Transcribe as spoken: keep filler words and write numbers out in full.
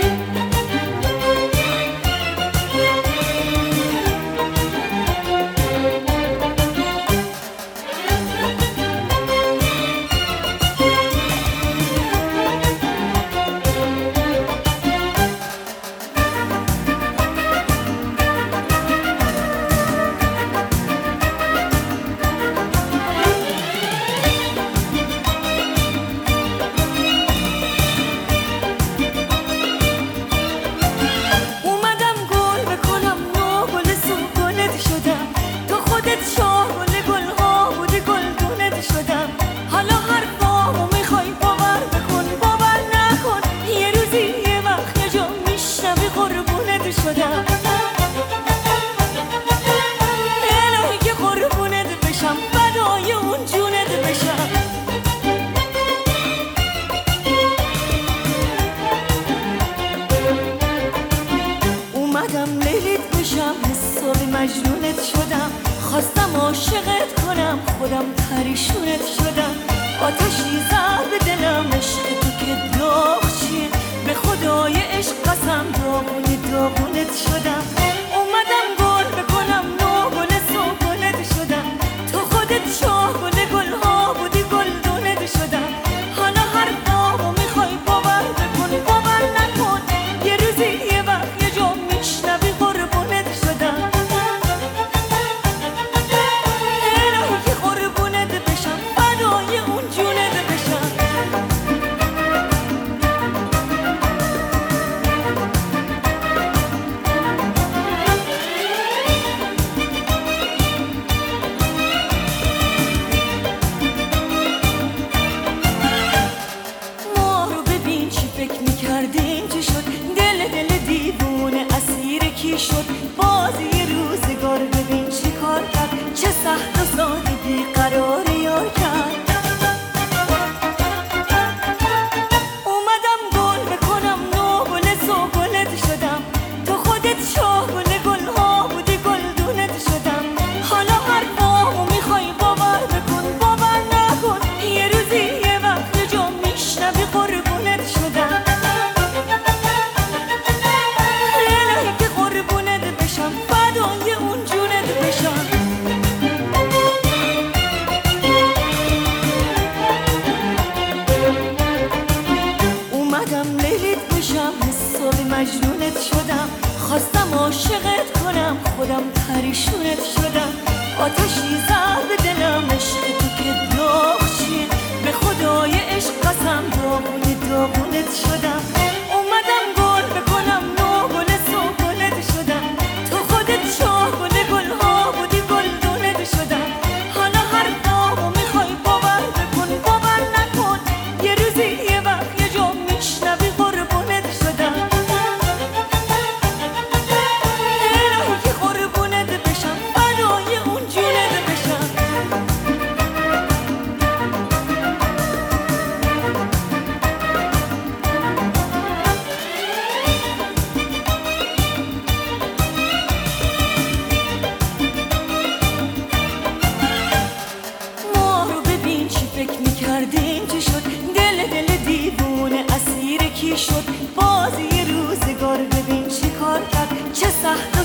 مجنونت شدم، خواستم عاشقت کنم، خودم پریشونت شدم. آتشی زد به دلم عشق تو که داغ چیه، به خدای عشق قسم داغونی داغونت شدم. اومدم گل بکنم نو گل سوگلت شدم، تو خودت شاه گل گلها بودی گلدونت شدم. حالا حرفامو میخوای باور بکن باور نکن، یه روزی یه وقت یه جا میشنوی قربونت شدم. شد بازی روزگار، ببین چی کار کرد، چه سخت و ساده بیقرار یار کرد. اومدم گل بکنم نو گل سوگلت شدم، تو خودت شاه گل گلها بودی گلدونت شدم. حالا حرفامو میخوای باور بکن باور نکن، یه روزی یه وقت یه جا میشنوی قربونت شدم. فدای اون جونت بشم. اومدم لیلیت بشم، حسابی مجنونت شدم، خواستم عاشقت کنم، خودم پریشونت شدم. آتشی زد به دلم عشق تو که داغ چیه، به خدای عشق قسم داغونی داغونت شدم. اومدم گل بکنم نو گل سوگلت شدم، تو خودت شاه گل گلها بودی گلدونت شدم. حالا حرفامو میخوای باور بکن باور نکن، یه روزی یه وقت یه جا میشنوی قربونت شدم. الهی که قربونت بشم، فدای اون جونت بشم. کردیم چی شد، دل دل دیوونه اسیر کی شد، بازی روزگار ببین چی کار کرد، چه سخت